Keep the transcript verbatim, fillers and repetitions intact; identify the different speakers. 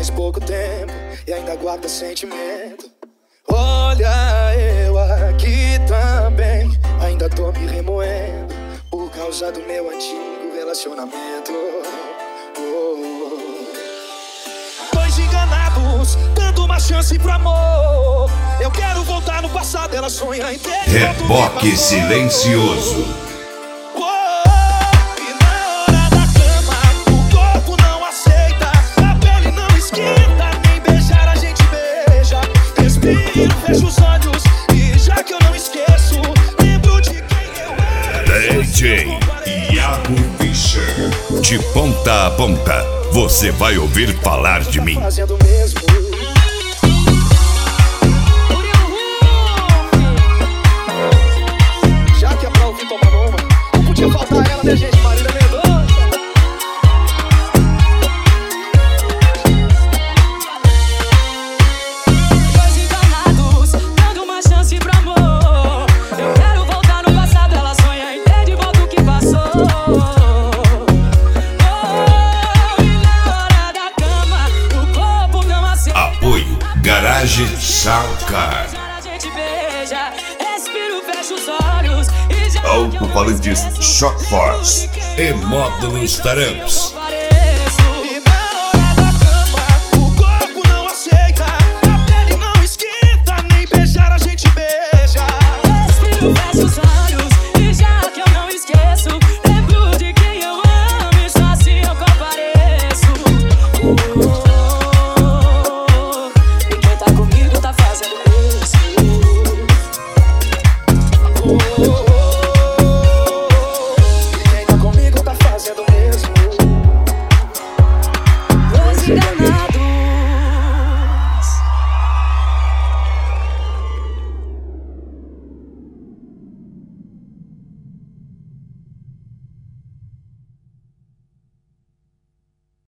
Speaker 1: faz pouco tempo e ainda guarda sentimento. Olha, eu aqui também ainda tô me remoendo por causa do meu antigo relacionamento. Oh. Dois enganados, dando uma chance pro amor. Eu quero voltar no passado, ela sonha em ter.
Speaker 2: Reboque silencioso.
Speaker 1: Fecho os olhos e já que eu não esqueço, lembro de quem eu era.
Speaker 2: D J Iago Fischer. De ponta a ponta, você vai ouvir falar de mim.
Speaker 1: Fazendo mesmo. Já que é pra ouvir tomar uma, não podia faltar ela, né, gente? Marília Mendonça.
Speaker 2: Apoio Garage Soundcar. Alto-falantes Shock Force e módulos Taramps.
Speaker 1: Enganado.